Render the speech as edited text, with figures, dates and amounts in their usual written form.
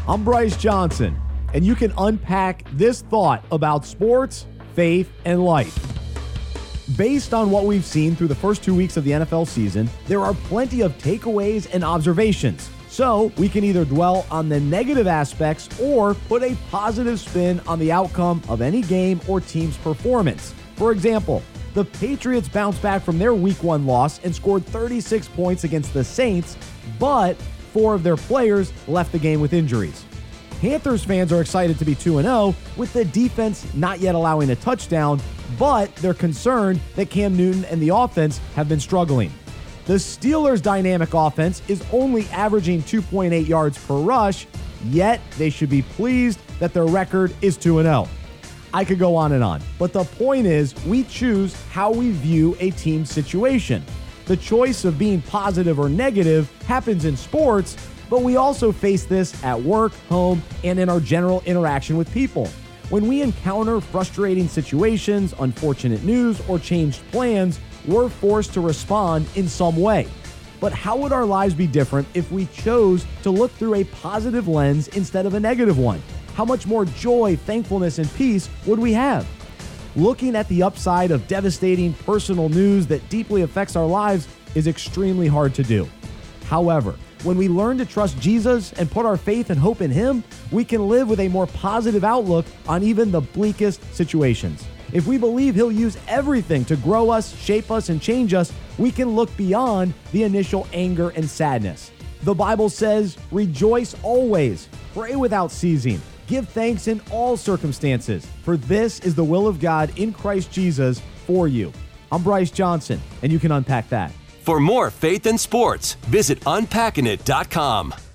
I'm Bryce Johnson, and you can unpack this thought about sports, faith, and life. Based on what we've seen through the first 2 weeks of the NFL season, there are plenty of takeaways and observations. So we can either dwell on the negative aspects or put a positive spin on the outcome of any game or team's performance. For example, the Patriots bounced back from their Week 1 loss and scored 36 points against the Saints, but 4 of their players left the game with injuries. Panthers fans are excited to be 2-0 with the defense not yet allowing a touchdown, but they're concerned that Cam Newton and the offense have been struggling. The Steelers' dynamic offense is only averaging 2.8 yards per rush, yet they should be pleased that their record is 2-0. I could go on, but the point is we choose how we view a team's situation. The choice of being positive or negative happens in sports, but we also face this at work, home, and in our general interaction with people. When we encounter frustrating situations, unfortunate news, or changed plans, we're forced to respond in some way. But how would our lives be different if we chose to look through a positive lens instead of a negative one? How much more joy, thankfulness, and peace would we have? Looking at the upside of devastating personal news that deeply affects our lives is extremely hard to do. However, when we learn to trust Jesus and put our faith and hope in Him, we can live with a more positive outlook on even the bleakest situations. If we believe He'll use everything to grow us, shape us, and change us, we can look beyond the initial anger and sadness. The Bible says, "Rejoice always, pray without ceasing, give thanks in all circumstances, for this is the will of God in Christ Jesus for you." I'm Bryce Johnson, and you can unpack that. For more faith and sports, visit unpackingit.com.